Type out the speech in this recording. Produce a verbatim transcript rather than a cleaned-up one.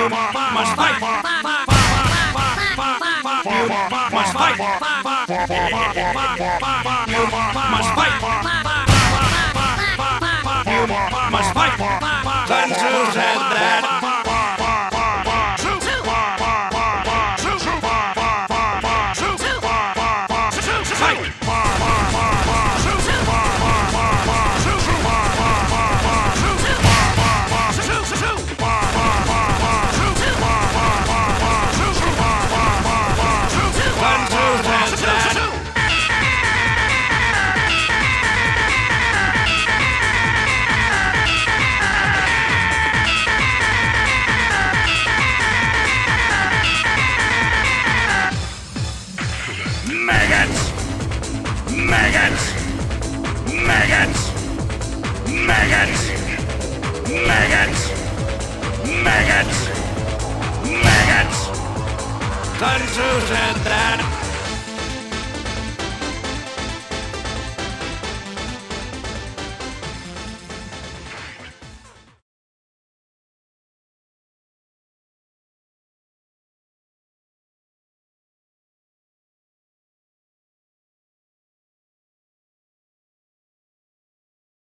must fight. You must fight. You must fight. You must fight. Turn to and that. Maggots! Maggots! Maggots! Maggots! Maggots! Maggots! Maggots! Turn to that.